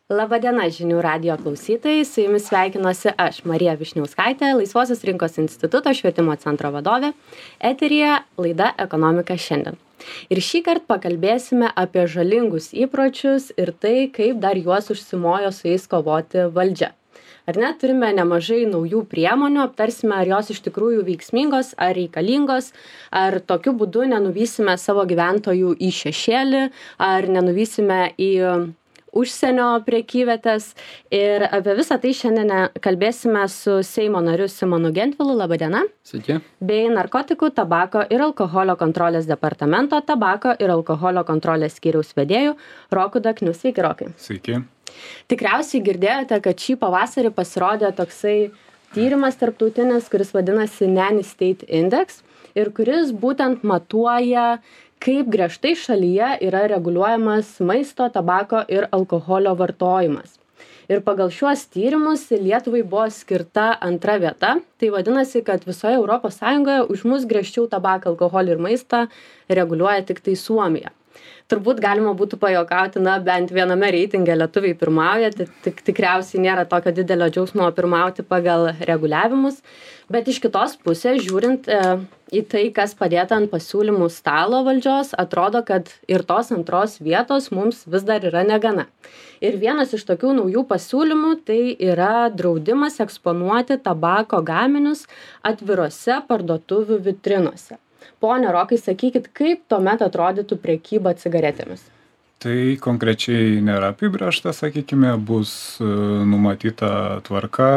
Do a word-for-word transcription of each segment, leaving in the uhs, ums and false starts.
Labadiena žinių radijo klausytojai, su jumis sveikinuosi aš, Marija Višniauskaitė, Laisvosios rinkos instituto švietimo centro vadovė, eteryje laida Ekonomika šiandien. Ir šį kartą pakalbėsime apie žalingus įpročius ir tai, kaip dar juos užsimojo su jais kovoti valdžia. Ar ne, turime nemažai naujų priemonių, aptarsime, ar jos iš tikrųjų veiksmingos, ar reikalingos, ar tokiu būdu nenuvysime savo gyventojų į šešėlį, ar nenuvysime į užsienio prekyvietės. Ir apie visą tai šiandien kalbėsime su Seimo nariu Simonu Gentvilu. Labadiena. Sveiki. Bei narkotikų, tabako ir alkoholio kontrolės departamento tabako ir alkoholio kontrolės skyriaus vedėju Roku Dakniu. Sveiki, Rokai. Sveiki. Tikriausiai girdėjote, kad šį pavasarį pasirodė toksai tyrimas tarptautinis, kuris vadinasi Nanny State Index ir kuris būtent matuoja, kaip griežtai šalyje yra reguliuojamas maisto, tabako ir alkoholio vartojimas. Ir pagal šiuos tyrimus Lietuvai buvo skirta antra vieta. Tai vadinasi, kad visoje Europos Sąjungoje už mus griežčiau tabaką, alkoholį ir maistą reguliuoja tik tai Suomija. Turbūt galima būtų pajuokauti, na, bent viename reitinge lietuviai pirmauja, tai tik, tikriausiai nėra tokio didelio džiaugsmo pirmauti pagal reguliavimus, bet iš kitos pusės, žiūrint e, į tai, kas padėta ant pasiūlymų stalo valdžios, atrodo, kad ir tos antros vietos mums vis dar yra negana. Ir vienas iš tokių naujų pasiūlymų tai yra draudimas eksponuoti tabako gaminius atvirose parduotuvių vitrinose. Pone Rokai, sakykit, kaip tuomet atrodytų prekyba cigaretėmis? Tai konkrečiai nėra apibrėžta, sakykime, bus numatyta tvarka,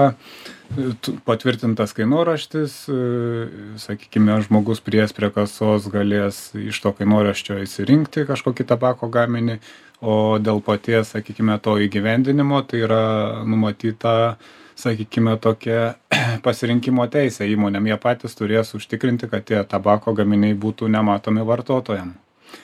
patvirtintas kainoraštis, sakykime, žmogus priėjęs prie kasos galės iš to kainoraščio įsirinkti kažkokį tabako gaminį, o dėl paties, sakykime, to įgyvendinimo tai yra numatyta, sakykime, tokia pasirinkimo teisė įmonėm. Jie patys turės užtikrinti, kad tie tabako gaminiai būtų nematomi vartotojam.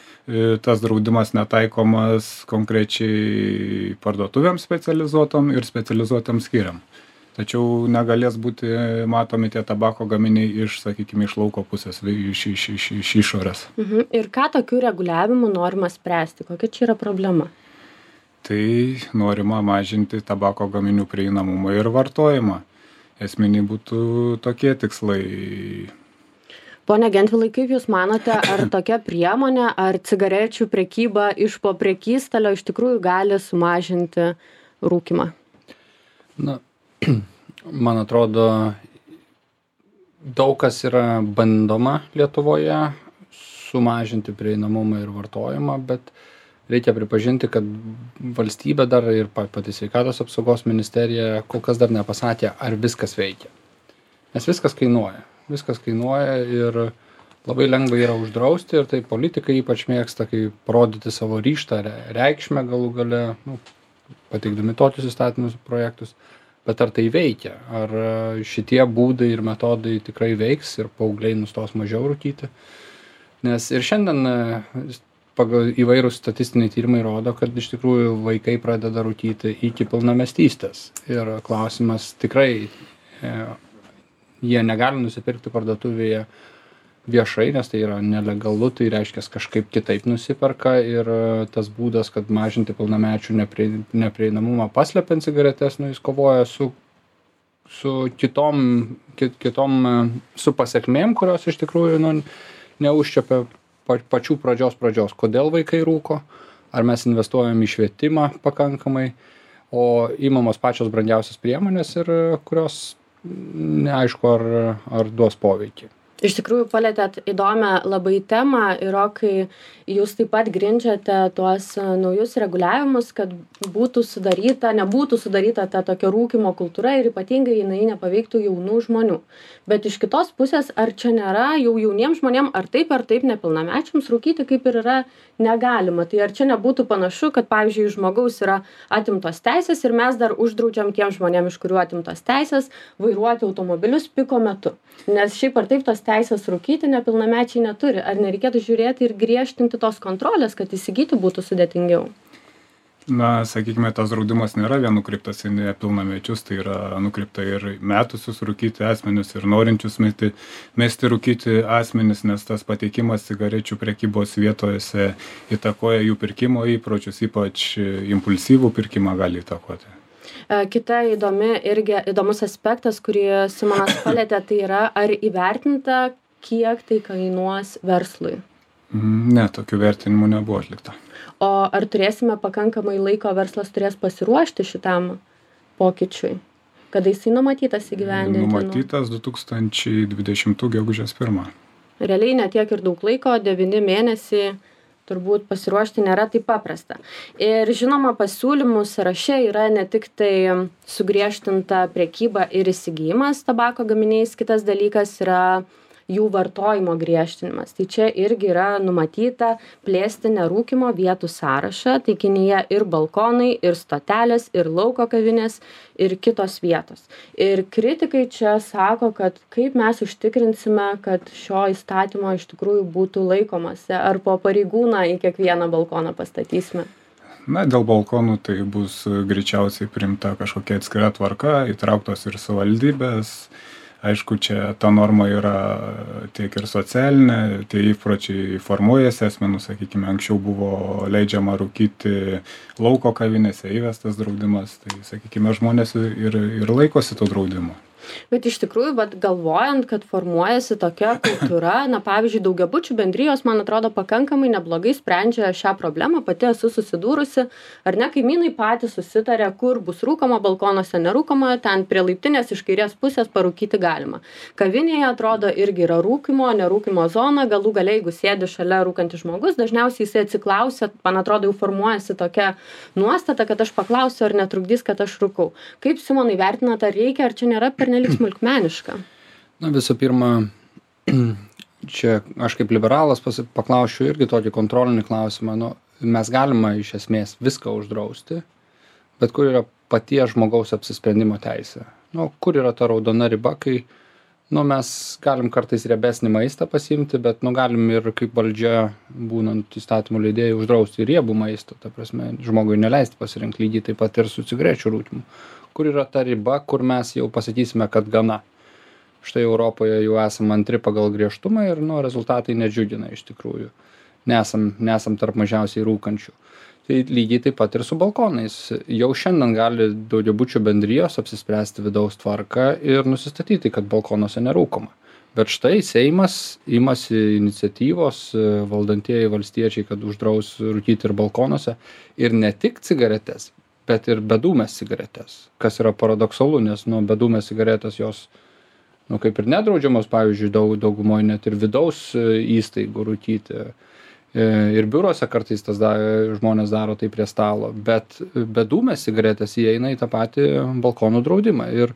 Tas draudimas netaikomas konkrečiai parduotuvėms specializuotom ir specializuotam skyriam. Tačiau negalės būti matomi tie tabako gaminiai iš, sakykime, iš lauko pusės, iš, iš, iš, iš išorės. Mhm. Ir ką tokiu reguliavimu norima spręsti? Kokia čia yra problema? Tai norima mažinti tabako gaminių prieinamumą ir vartojimą. Esminiai būtų tokie tikslai. Pone Gentvilai, kaip Jūs manote, ar tokia priemonė, ar cigarečių prekyba iš po prekystalio iš tikrųjų gali sumažinti rūkymą? Na, man atrodo, daug kas yra bandoma Lietuvoje sumažinti prieinamumą ir vartojimą, bet reikia pripažinti, kad valstybė dar ir pati sveikatos apsaugos ministerija kol kas dar nepasakė, ar viskas veikia. Nes viskas kainuoja. Viskas kainuoja ir labai lengva yra uždrausti ir tai politikai ypač mėgsta, kai parodyti savo ryžtą, reikšmę galų gale, nu, pateikdami tokius įstatymus projektus. Bet ar tai veikia? Ar šitie būdai ir metodai tikrai veiks ir paaugliai nustos mažiau rūkyti? Nes ir šiandien pagal įvairūs statistiniai tyrimai rodo, kad iš tikrųjų vaikai pradeda rūkyti iki pilnamestystės. Ir klausimas tikrai, e, jie negali nusipirkti parduotuvėje viešai, nes tai yra nelegalu, tai reiškia kažkaip kitaip nusiperka ir tas būdas, kad mažinti pilnamečių neprie, neprieinamumą paslepiant cigaretes, nu, jis kovoja su, su kitom, kit, kitom, su pasekmėm, kurios iš tikrųjų nu, neužčiapia pačių pradžios pradžios, kodėl vaikai rūko, ar mes investuojam į švietimą pakankamai, o įmamos pačios brangiausios priemonės ir kurios neaišku, ar, ar duos poveikį. Iš tikrųjų palietėt įdomią labai temą ir Rokai, jūs taip pat grindžiate tuos naujus reguliavimus, kad būtų sudaryta, nebūtų sudaryta ta tokia rūkymo kultūra ir ypatingai jinai nepaveiktų jaunų žmonių. Bet iš kitos pusės, ar čia nėra jau jauniems žmonėm, ar taip ar taip nepilnamečiams rūkyti kaip ir yra negalima. Tai ar čia nebūtų panašu, kad pavyzdžiui žmogaus yra atimtos teisės ir mes dar uždraudžiam tiem žmonėm, iš kurių atimtos teisės, vairuoti automobilius piko metu. Nes šiaip ar taip tos teisės rūkyti nepilnamečiai neturi. Ar nereikėtų žiūrėti ir griežtinti tos kontrolės, kad įsigyti būtų sudėtingiau? Na, sakykime, tas draudimas nėra vien nukreiptas į nepilnamečius, tai yra nukreipta ir metusius rūkyti asmenis, ir norinčius mesti, mesti rūkyti asmenis, nes tas pateikimas cigarečių prekybos vietose įtakoja jų pirkimo įpročius, ypač impulsyvų pirkimą gali įtakoti. Kita įdomi, irgi įdomus aspektas, kurį Simonas palėtė, tai yra, ar įvertinta, kiek tai kainuos verslui? Ne, tokių vertinimų nebuvo atlikta. O ar turėsime pakankamai laiko, verslas turės pasiruošti šitam pokyčiui? Kada jisai numatytas įgyvendinti? Numatytas du tūkstančiai dvidešimtų gegužės pirmą. Realiai netiek ir daug laiko, devyni mėnesiai, turbūt pasiruošti nėra taip paprasta. Ir žinoma, pasiūlymų sąraše yra ne tik tai sugriežtinta prekyba ir įsigijimas tabako gaminiais, kitas dalykas yra jų vartojimo griežtinimas. Tai čia irgi yra numatyta plėsti nerūkymo vietų sąrašą, taikinyje ir balkonai, ir stotelės, ir lauko kavinės, ir kitos vietos. Ir kritikai čia sako, kad kaip mes užtikrinsime, kad šio įstatymo iš tikrųjų būtų laikomasi, ar po pareigūną į kiekvieną balkoną pastatysime. Na, dėl balkonų tai bus greičiausiai priimta kažkokia atskira tvarka, įtrauktos ir savivaldybės. Aišku, čia ta norma yra tiek ir socialinė, tie įpročiai formuojasi asmenų, sakykime, anksčiau buvo leidžiama rūkyti lauko kavinėse, įvestas draudimas, tai, sakykime, žmonės ir, ir laikosi to draudimo. Bet iš tikrųjų, bet galvojant, kad formuojasi tokia kultūra, na pavyzdžiui, daugiabučių bendrijos, man atrodo, pakankamai neblogai sprendžia šią problemą, pati esu susidūrusi, ar ne, kaimynai patys susitarė, kur bus rūkoma, balkonuose nerūkoma, ten prie laiptinės iš kairės pusės parūkyti galima. Kavinėje atrodo irgi yra rūkymo, nerūkymo zona, galų gale, jeigu sėdi šalia rūkantis žmogus, dažniausiai jisai atsiklausia, man atrodo, jau formuojasi tokia nuostata, kad aš paklausiu, ar netrukdys, kad aš rūkau. Kaip Simonai vertinat, ar reikia, ar čia nėra per nelik smulkmeniška? Na, visų pirma, čia aš kaip liberalas paklausčiau irgi tokį kontrolinį klausimą. Nu, mes galima iš esmės viską uždrausti, bet kur yra paties žmogaus apsisprendimo teisė? Nu, kur yra ta raudona riba, kai nu, mes galim kartais riebesnį maistą pasiimti, bet nu, galim ir kaip valdžia, būnant įstatymų leidėjai, uždrausti riebų maistą. Ta prasme, žmogui neleisti pasirinkti, lygiai taip pat ir su cigarečių rūkymu. Kur yra ta riba, kur mes jau pasakysime, kad gana. Štai Europoje jau esam antri pagal griežtumą ir nu, rezultatai nedžiugina iš tikrųjų. Nesam, nesam tarp mažiausiai rūkančių. Tai lygiai taip pat ir su balkonais. Jau šiandien gali daugiabučių bendrijos apsispręsti vidaus tvarką ir nusistatyti, kad balkonuose nerūkoma. Bet štai Seimas imasi iniciatyvos, valdantieji valstiečiai, kad uždraus rūkyti ir balkonuose. Ir ne tik cigaretes, bet ir bedūmės cigaretės, kas yra paradoksalu, nes nu, bedūmės cigaretės jos nu, kaip ir nedraudžiamos, pavyzdžiui, daug, daugumoje net ir vidaus įstaigų rūkyti. Ir biurose kartais tas da, žmonės daro tai prie stalo, bet bedūmės cigaretės įeina į tą patį balkonų draudimą. Ir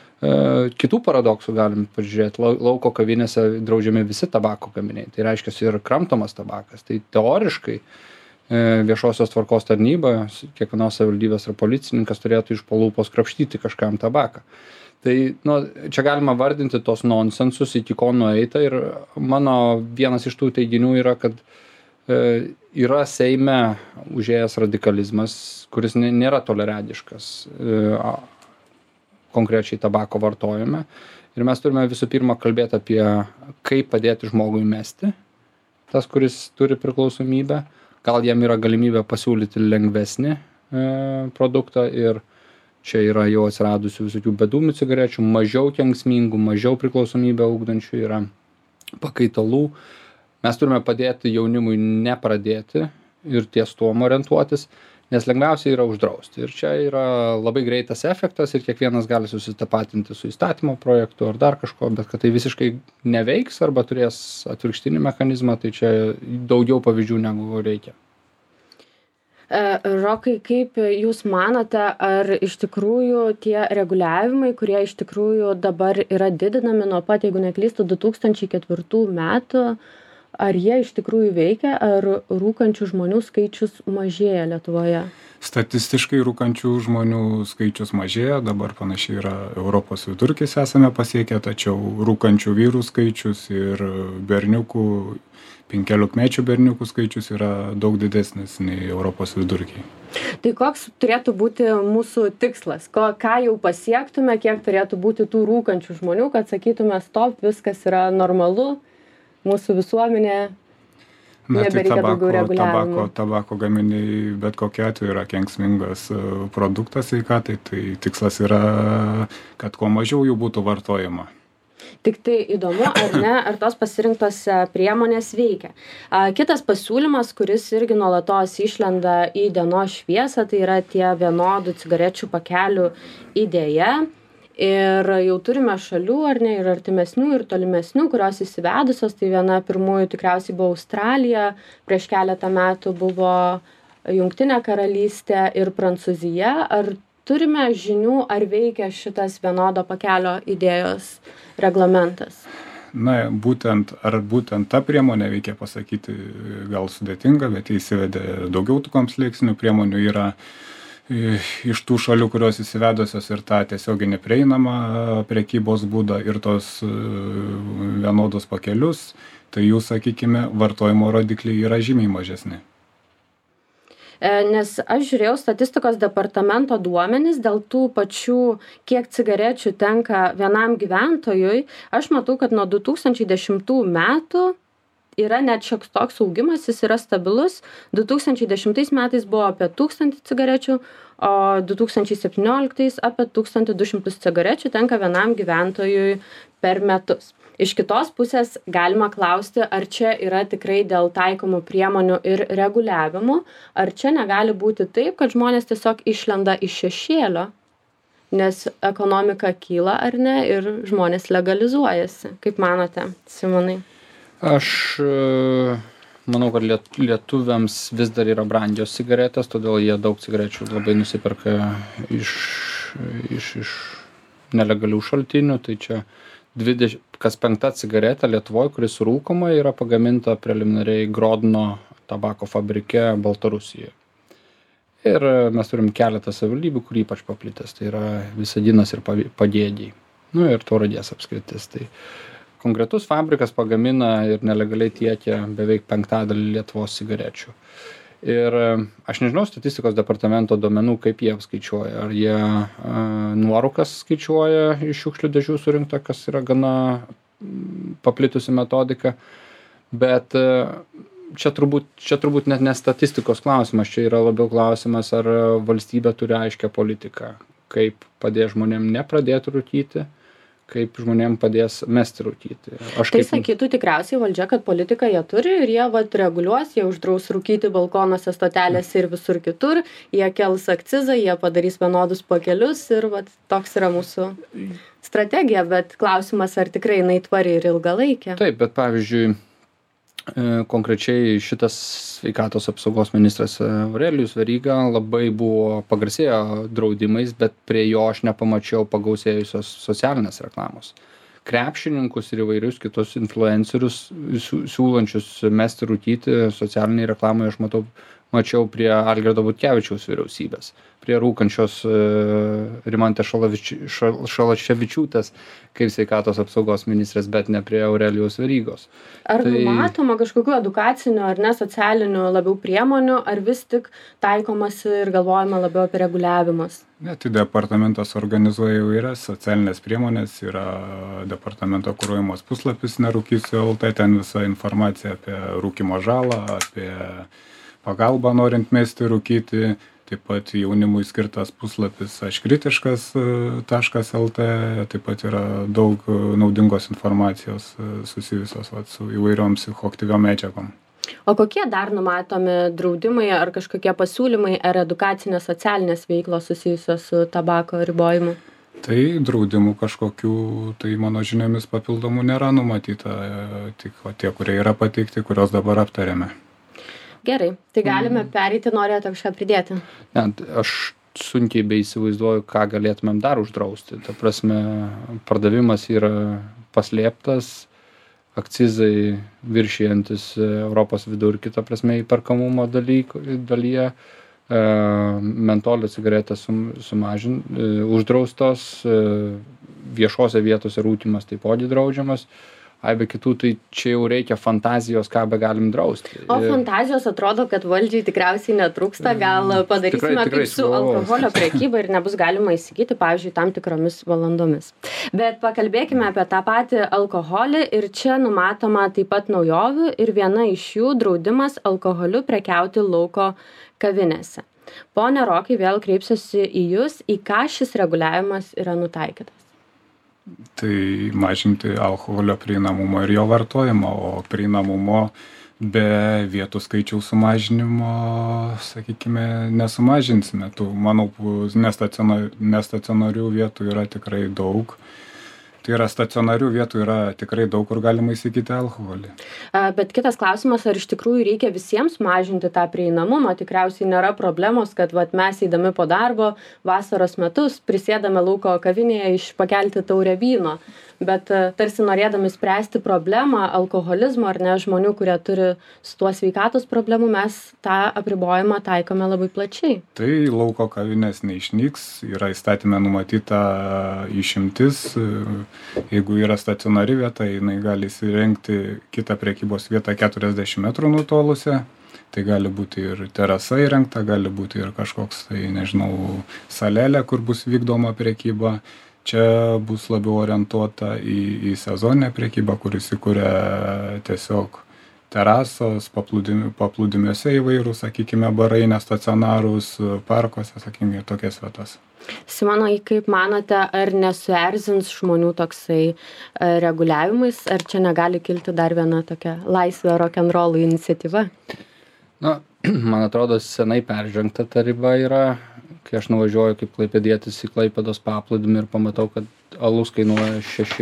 e, kitų paradoksų galim pažiūrėti. Lauko kavinėse draudžiami visi tabako gaminiai, tai reiškia ir kramtomas tabakas. Tai teoriškai viešosios tvarkos tarnyba, kiekvienos savivaldybės ar policininkas turėtų iš po lūpos krapštyti kažkam tabaką. Tai nu, čia galima vardinti tos nonsensus, iki ko nueita ir mano vienas iš tų teiginių yra, kad e, yra Seime užėjęs radikalizmas, kuris nėra toliaregiškas e, konkrečiai tabako vartojime. Ir mes turime visų pirma kalbėti apie, kaip padėti žmogui mesti, tas, kuris turi priklausomybę. Gal jam yra galimybė pasiūlyti lengvesnį e, produktą ir čia yra jau atsiradusių visokių bedūmių cigarečių, mažiau kenksmingų, mažiau priklausomybę ugdančių yra pakaitalų. Mes turime padėti jaunimui nepradėti ir ties tuom orientuotis, nes lengviausia yra uždrausti. Ir čia yra labai greitas efektas ir kiekvienas gali susitapatinti su įstatymo projektu ar dar kažko, bet kad tai visiškai neveiks arba turės atvirkštinį mechanizmą, tai čia daugiau pavyzdžių negu reikia. Rokai, kaip jūs manote, ar iš tikrųjų tie reguliavimai, kurie iš tikrųjų dabar yra didinami nuo pat, jeigu neklystu, du tūkstančiai ketvirtų metų, ar jie iš tikrųjų veikia, ar rūkančių žmonių skaičius mažėja Lietuvoje? Statistiškai rūkančių žmonių skaičius mažėja, dabar panašiai yra Europos vidurkis esame pasiekę, tačiau rūkančių vyrų skaičius ir berniukų, penkiolikmečių berniukų skaičius yra daug didesnis nei Europos vidurkiai. Tai koks turėtų būti mūsų tikslas? Ko, ką jau pasiektume, kiek turėtų būti tų rūkančių žmonių, kad sakytume, stop, viskas yra normalu, mūsų visuomenė Na, tai nebereikia tabako, daugiau reguliavimo. tabako, tabako gaminiai bet kokiu atveju yra kenksmingas e, produktas sveikatai, tai tikslas yra, kad kuo mažiau jų būtų vartojama. Tik tai įdomu, ar ne, ar tos pasirinktos e, priemonės veikia. A, kitas pasiūlymas, kuris irgi nuolatos išlenda į dienos šviesą, tai yra tie vienodų cigarečių pakelių idėja. Ir jau turime šalių, ar ne, ir artimesnių, ir tolimesnių, kurios įsivedusios. Tai viena pirmųjų tikriausiai buvo Australija, prieš keletą metų buvo Jungtinė karalystė ir Prancūzija. Ar turime žinių, ar veikia šitas vienodo pakelio idėjos reglamentas? Na, būtent, ar būtent ta priemonė veikia pasakyti gal sudėtinga, bet įsivedė daugiau tų kompleksinių priemonių yra iš tų šalių, kurios įsivedusios ir tą tiesioginį prieinamą prekybos būdą ir tos vienodus pakelius, tai jų, sakykime, vartojimo rodikliai yra žymiai mažesni. Nes aš žiūrėjau statistikos departamento duomenis dėl tų pačių, kiek cigarečių tenka vienam gyventojui. Aš matau, kad nuo du tūkstančiai dešimtų metų yra net šioks toks augimas, jis yra stabilus. du tūkstančiai dešimtais metais buvo apie tūkstantį cigarečių, o du tūkstančiai septynioliktais apie tūkstantį du šimtus cigarečių tenka vienam gyventojui per metus. Iš kitos pusės galima klausti, ar čia yra tikrai dėl taikomų priemonių ir reguliavimų, ar čia negali būti taip, kad žmonės tiesiog išlenda iš šešėlio, nes ekonomika kyla ar ne ir žmonės legalizuojasi. Kaip manote, Simonai? Aš manau, kad liet, lietuviams vis dar yra brangios cigaretės, todėl jie daug cigarečių labai nusiperka iš, iš, iš nelegalių šaltinių. Tai čia dvidešimt, kas penkta cigaretė Lietuvoje, kuris rūkoma, yra pagaminta preliminariai Grodno tabako fabrike Baltarusijoje. Ir mes turim keletą savivaldybių, kur ypač paplitęs. Tai yra Visadinas ir Pagėgiai. Nu ir Tauragės apskritis. Tai konkretus fabrikas pagamina ir nelegaliai tiekia beveik penktadalį Lietuvos cigarečių. Ir aš nežinau statistikos departamento duomenų, kaip jie apskaičiuoja. Ar jie a, nuorūkas skaičiuoja iš šiukšlių dėžių surinkta, kas yra gana paplitusi metodika. Bet a, čia turbūt, čia turbūt net ne statistikos klausimas, čia yra labiau klausimas, ar valstybė turi aiškią politiką, kaip padės žmonėm nepradėti rūkyti, kaip žmonėm padės mesti rūkyti. Aš tai kaip... sakytų tikriausiai valdžia, kad politiką jie turi ir jie vat reguliuos, jie uždraus rūkyti balkonuose, stotelėse ir visur kitur, jie kels akcizą, jie padarys vienodus pakelius ir vat toks yra mūsų strategija, bet klausimas, ar tikrai jinai tvari ir ilgalaikė. Taip, bet pavyzdžiui, konkrečiai šitas sveikatos apsaugos ministras Aurelijus Veryga labai buvo pagarsėjo draudimais, bet prie jo aš nepamačiau pagausėjusios socialinės reklamos. Krepšininkus ir įvairius kitus influencerius siūlančius mesti rūkyti socialiniai reklamoje aš matau, mačiau prie Algirdo Butkevičiaus vyriausybės, prie rūkančios Rimantės Šalaševičiūtės kaip sveikatos apsaugos ministrės, bet ne prie Aurelijaus Verygos. Ar tai... numatoma kažkokių edukacinių ar ne socialinių labiau priemonių, ar vis tik taikomas ir galvojama labiau apie reguliavimus? Ne, tai departamentas organizuoja įvairias socialinės priemonės, yra departamento kuruojamas puslapis nerūkysiu L T, ten visa informacija apie rūkymo žalą, apie pagalbą norint mesti rūkyti, taip pat jaunimui skirtas puslapis aš kritiškas taškas L T, taip pat yra daug naudingos informacijos susijusios vat, su įvairiom psichoaktyviom medžiagom. O kokie dar numatomi draudimai ar kažkokie pasiūlymai ar edukacinės socialinės veiklos susijusios su tabako ribojimu? Tai draudimų kažkokių, tai mano žiniomis papildomų nėra numatyta, tik o tie, kurie yra pateikti, kurios dabar aptarėme. Gerai, tai galime pereiti, norėjote kažką pridėti? Ne, aš sunkiai beįsivaizduoju, ką galėtumėm dar uždrausti. Ta prasme, pardavimas yra paslėptas, akcizai viršijantis Europos vidurkį, ta prasme, įperkamumo dalyko, dalyje, e, mentolio cigaretės sum, sumažin, e, uždraustos, e, viešose vietose rūkymas taipogi draudžiamas. aibė kitų, tai čia jau reikia fantazijos, ką be galim drausti. O fantazijos atrodo, kad valdžiai tikriausiai netrūksta, gal padarysime tikrai, tikrai kaip su alkoholio prekyba ir nebus galima įsigyti, pavyzdžiui, tam tikromis valandomis. Bet pakalbėkime apie tą patį alkoholį ir čia numatoma taip pat naujovių ir viena iš jų draudimas alkoholiu prekiauti lauko kavinėse. Pone Rokai, vėl kreipsiuosi į Jūs, į ką šis reguliavimas yra nutaikytas? Tai mažinti alkoholio prieinamumą ir jo vartojimą, o prieinamumo be vietų skaičiaus sumažinimo, sakykime, nesumažinsime. Tų, manau, nestacionarių vietų yra tikrai daug. Tai yra stacionarių vietų yra tikrai daug, kur galima įsigyti alkoholį. Bet kitas klausimas, ar iš tikrųjų reikia visiems mažinti tą prieinamumą? Tikriausiai nėra problemos, kad vat, mes eidami po darbo vasaros metus prisėdame lauko kavinėje išpakelti taurę vyno. Bet tarsi norėdami spręsti problemą alkoholizmo ar ne žmonių, kurie turi su tuo sveikatos problemų, mes tą apribojimą taikome labai plačiai. Tai lauko kavinės neišnyks, yra įstatyme numatyta išimtis. Jeigu yra stacionari vieta, jinai gali įsirengti kitą prekybos vietą keturiasdešimt metrų nutolusią. Tai gali būti ir terasa įrengta, gali būti ir kažkoks, tai nežinau, salelė, kur bus vykdoma prekyba. Čia bus labiau orientuota į, į sezoninę prekybą, kuris įkuria tiesiog terasos, paplūdimi, paplūdimiuose įvairūs, sakykime, barai nestacionarūs, parkuose, sakykime, tokias vietas. Simonai, kaip manote, ar nesuerzins žmonių toksai reguliavimais, ar čia negali kilti dar viena tokia laisvė rock'n'roll iniciatyva? Na, man atrodo, senai peržengta ta riba yra. Kai aš nuvažiuoju kaip klaipėdietis į Klaipėdos paplūdimį ir pamatau, kad alus kainuoja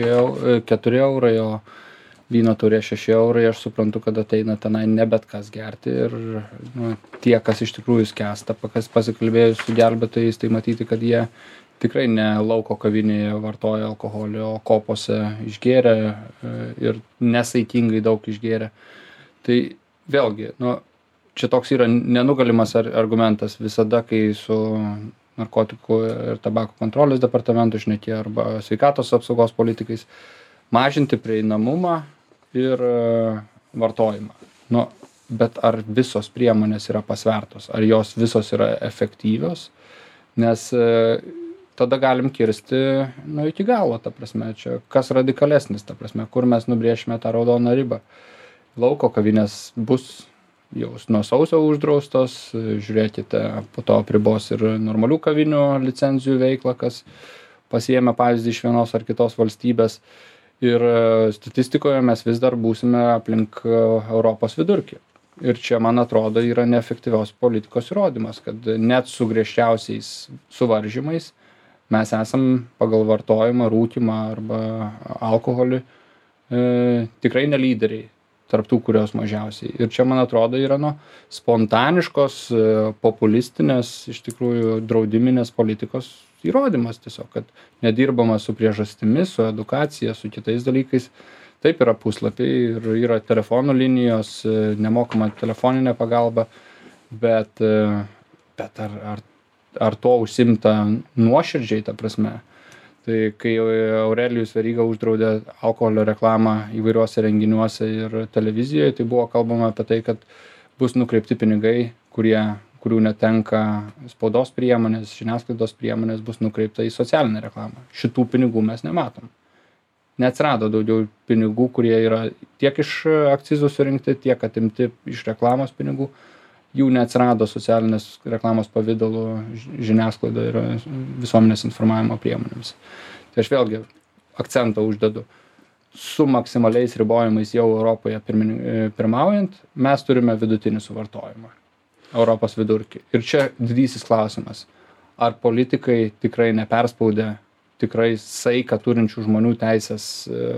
keturi eurai, o vyno taurė šeši eurai, aš suprantu, kad ateina tenai ne bet kas gerti. Ir nu, tie, kas iš tikrųjų skęsta, kas pasikalbėjus su gelbėtojais, tai matyti, kad jie tikrai ne lauko kavinėje vartoja alkoholį, o kopose išgėrė ir nesaikingai daug išgėrė. Tai vėlgi, nu, čia toks yra nenugalimas argumentas visada, kai su narkotikų ir tabako kontrolės departamentu šnekė arba sveikatos apsaugos politikais, mažinti prieinamumą ir vartojimą. Nu, bet ar visos priemonės yra pasvertos, ar jos visos yra efektyvios, nes tada galim kirsti nu, iki galo, ta prasme, čia kas radikalesnis, ta prasme, kur mes nubrėšime tą raudoną ribą. Lauko kavinės bus jau nuo sausio uždraustos, žiūrėkite, po to apribos ir normalių kavinių licenzijų veiklą, kas pasiėmė pavyzdį iš vienos ar kitos valstybės. Ir statistikoje mes vis dar būsime aplink Europos vidurkį. Ir čia, man atrodo, yra neefektyvios politikos įrodymas, kad net su griežčiausiais suvaržymais mes esam pagal vartojimą, rūkymą arba alkoholį e, tikrai ne lyderiai tarptų, kurios mažiausiai. Ir čia, man atrodo, yra nu, spontaniškos, populistinės, iš tikrųjų draudiminės politikos įrodymas tiesiog, kad nedirbama su priežastimis, su edukacija, su kitais dalykais. Taip yra puslapiai ir yra telefonų linijos, nemokama telefoninė pagalba, bet, bet ar, ar, ar to užsimta nuoširdžiai, ta prasme. Tai kai Aurelijus Veryga uždraudė alkoholio reklamą įvairiuose renginiuose ir televizijoje, tai buvo kalbama apie tai, kad bus nukreipti pinigai, kurie, kurių netenka spaudos priemonės, žiniasklaidos priemonės, bus nukreipta į socialinę reklamą. Šitų pinigų mes nematom. Neatsirado daugiau pinigų, kurie yra tiek iš akcizų surinkti, tiek atimti iš reklamos pinigų. Jų neatsirado socialinės reklamos pavidalų žiniasklaida ir visuomenės informavimo priemonėms. Tai aš vėlgi akcentą uždedu. Su maksimaliais ribojimais jau Europoje pirmaujant, mes turime vidutinį suvartojimą. Europos vidurkį. Ir čia didysis klausimas. Ar politikai tikrai neperspaudė tikrai saiką turinčių žmonių teisės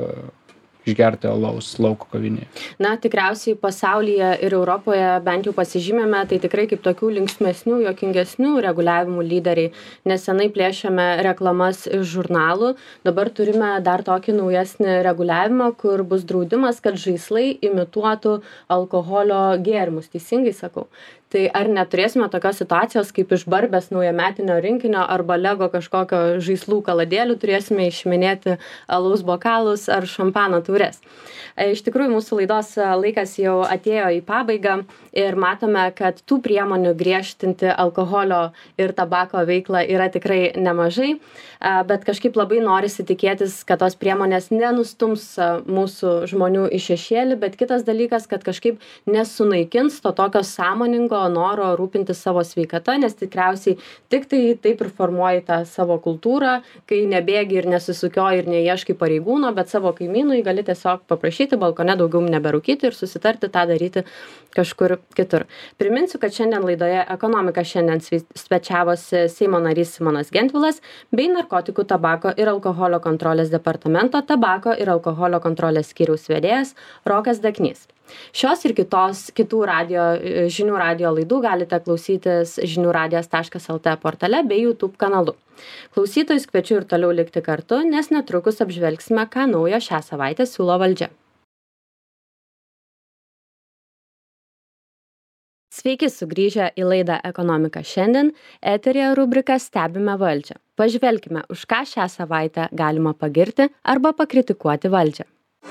išgerti alaus lauko kavinėje? Na, tikriausiai pasaulyje ir Europoje bent jau pasižymėme, tai tikrai kaip tokių linksmesnių, juokingesnių reguliavimų lyderiai. Nesenai plėšėme reklamas iš žurnalų, dabar turime dar tokį naujesnį reguliavimą, kur bus draudimas, kad žaislai imituotų alkoholio gėrimus, teisingai sakau. Tai ar neturėsime tokios situacijos, kaip iš Barbės naujametinio rinkinio arba Lego kažkokio žaislų kaladėlių turėsime išiminėti alaus bokalus ar šampano taures. Iš tikrųjų, mūsų laidos laikas jau atėjo į pabaigą ir matome, kad tų priemonių griežtinti alkoholio ir tabako veiklą yra tikrai nemažai, bet kažkaip labai norisi tikėtis, kad tos priemonės nenustums mūsų žmonių į šešėlį, bet kitas dalykas, kad kažkaip nesunaikins to tokio sąmoningo noro rūpintis savo sveikata, nes tikriausiai tik tai taip ir formuoji tą savo kultūrą, kai nebėgi ir nesisukioji ir neieškai pareigūno, bet savo kaimynui gali tiesiog paprašyti balkone daugiau neberūkyti ir susitarti tą daryti kažkur kitur. Priminsiu, kad šiandien laidoje Ekonomika šiandien svečiavosi Seimo narys Simonas Gentvilas bei narkotikų, tabako ir alkoholio kontrolės departamento tabako ir alkoholio kontrolės skyriaus vedėjas Rokas Daknys. Šios ir kitos kitų radio, žinių radio laidų galite klausytis žinių radijas taškas el tė portale bei YouTube kanalu. Klausytojus kviečiu ir toliau likti kartu, nes netrukus apžvelgsime, ką naujo šią savaitę siūlo valdžia. Sveiki sugrįžę į laidą Ekonomika šiandien, eteryje rubrika Stebime valdžią. Pažvelkime, už ką šią savaitę galima pagirti arba pakritikuoti valdžią.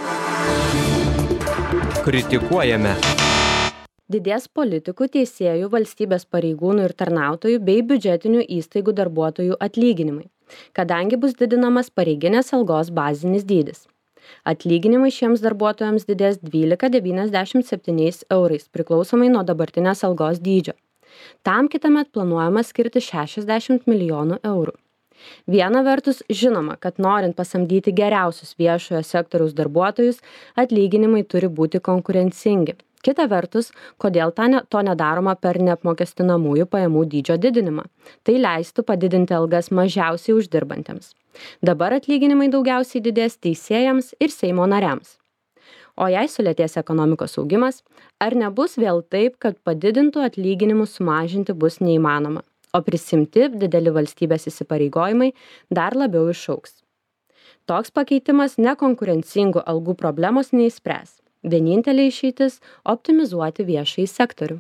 Kritikuojame. Didės politikų, teisėjų, valstybės pareigūnų ir tarnautojų bei biudžetinių įstaigų darbuotojų atlyginimai, kadangi bus didinamas pareiginės algos bazinis dydis. Atlyginimai šiems darbuotojams didės dvylika kablelis devyniasdešimt septyni eurais, priklausomai nuo dabartinės algos dydžio. Tam kitąmet planuojama skirti šešiasdešimt milijonų eurų. Viena vertus, žinoma, kad norint pasamdyti geriausius viešojo sektoriaus darbuotojus, atlyginimai turi būti konkurencingi. Kita vertus, kodėl to nedaroma per neapmokestinamųjų pajamų dydžio didinimą? Tai leistų padidinti algas mažiausiai uždirbantiems. Dabar atlyginimai daugiausiai didės teisėjams ir Seimo nariams. O jei sulėtės ekonomikos augimas, ar nebus vėl taip, kad padidintų atlyginimus sumažinti bus neįmanoma, o prisimti dideli valstybės įsipareigojimai dar labiau išaugs? Toks pakeitimas nekonkurencingų algų problemos neįspręs. Vienintelė išeitis – optimizuoti viešąjį sektorių.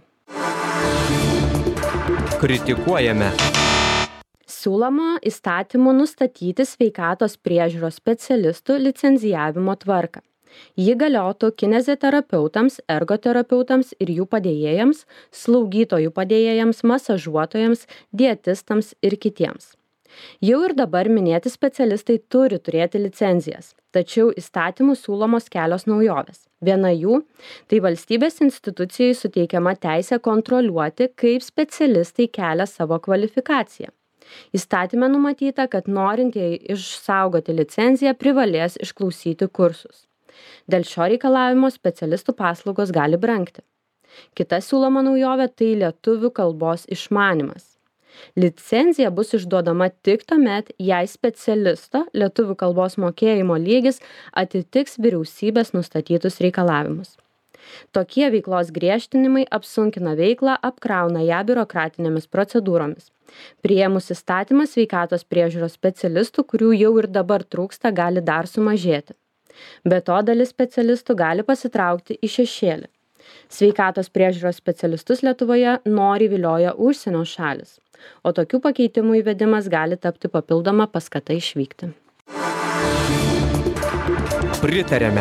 Kritikuojame. Siūloma įstatymu nustatyti sveikatos priežiūros specialistų licenzijavimo tvarką. Ji galiotų kineziterapeutams, ergoterapeutams ir jų padėjėjams, slaugytojų padėjėjams, masažuotojams, dietistams ir kitiems. Jau ir dabar minėti specialistai turi turėti licenzijas, tačiau įstatymų siūlomos kelios naujovės. Viena jų – tai valstybės institucijai suteikiama teisė kontroliuoti, kaip specialistai kelia savo kvalifikaciją. Įstatyme numatyta, kad norintieji išsaugoti licenciją privalės išklausyti kursus. Dėl šio reikalavimo specialistų paslaugos gali brangti. Kita siūloma naujovė – tai lietuvių kalbos išmanymas. Licenzija bus išduodama tik tuomet, jei specialisto lietuvių kalbos mokėjimo lygis atitiks vyriausybės nustatytus reikalavimus. Tokie veiklos griežtinimai apsunkina veiklą, apkrauna ją biurokratinėmis procedūromis. Priėmus įstatymą sveikatos priežiūros specialistų, kurių jau ir dabar trūksta, gali dar sumažėti. Be to, dalis specialistų gali pasitraukti į šešėlį. Sveikatos priežiūros specialistus Lietuvoje nori vilioja užsienio šalis, o tokių pakeitimų įvedimas gali tapti papildoma paskata išvykti. Pritarėme.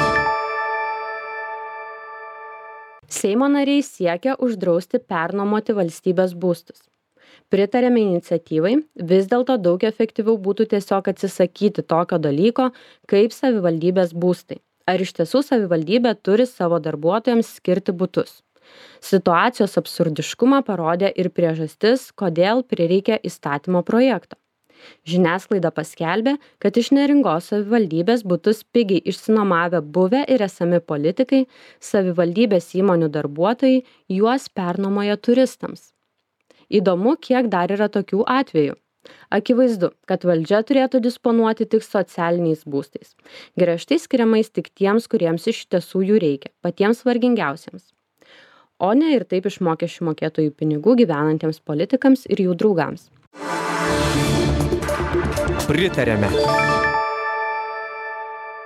Seimo nariai siekia uždrausti pernuomoti valstybės būstus. Pritarėme iniciatyvai, vis dėlto daug efektyviau būtų tiesiog atsisakyti tokio dalyko, kaip savivaldybės būstai. Ar iš tiesų savivaldybė turi savo darbuotojams skirti butus? Situacijos absurdiškumą parodė ir priežastis, kodėl prireikė įstatymo projekto. Žiniasklaida paskelbė, kad iš Neringos savivaldybės butus pigiai išsinuomavę buvę ir esami politikai, savivaldybės įmonių darbuotojai juos pernuomoja turistams. Įdomu, kiek dar yra tokių atvejų. Akivaizdu, kad valdžia turėtų disponuoti tik socialiniais būstais, griežtai skiriamais tik tiems, kuriems iš tiesų jų reikia, patiems vargingiausiems, o ne ir taip iš mokesčių mokėtojų pinigų gyvenantiems politikams ir jų draugams. Pritarėme.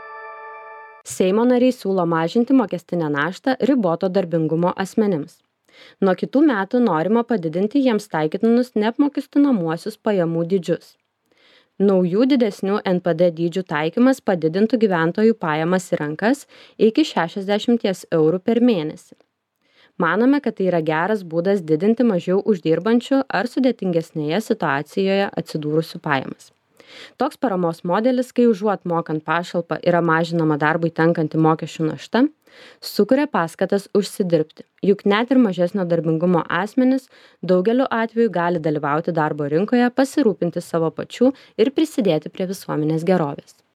Seimo nariai siūlo mažinti mokestinę naštą riboto darbingumo asmenims. Nuo kitų metų norima padidinti jiems taikytinus neapmokestinamuosius pajamų dydžius. Naujų didesnių N P D dydžių taikymas padidintų gyventojų pajamas į rankas iki šešiasdešimt eurų per mėnesį. Manome, kad tai yra geras būdas didinti mažiau uždirbančių ar sudėtingesnėje situacijoje atsidūrusių pajamas. Toks paramos modelis, kai užuot mokant pašalpą yra mažinama darbui tenkanti mokesčių našta, sukuria paskatas užsidirbti, juk net ir mažesnio darbingumo asmenys daugeliu atveju gali dalyvauti darbo rinkoje, pasirūpinti savo pačių ir prisidėti prie visuomenės gerovės.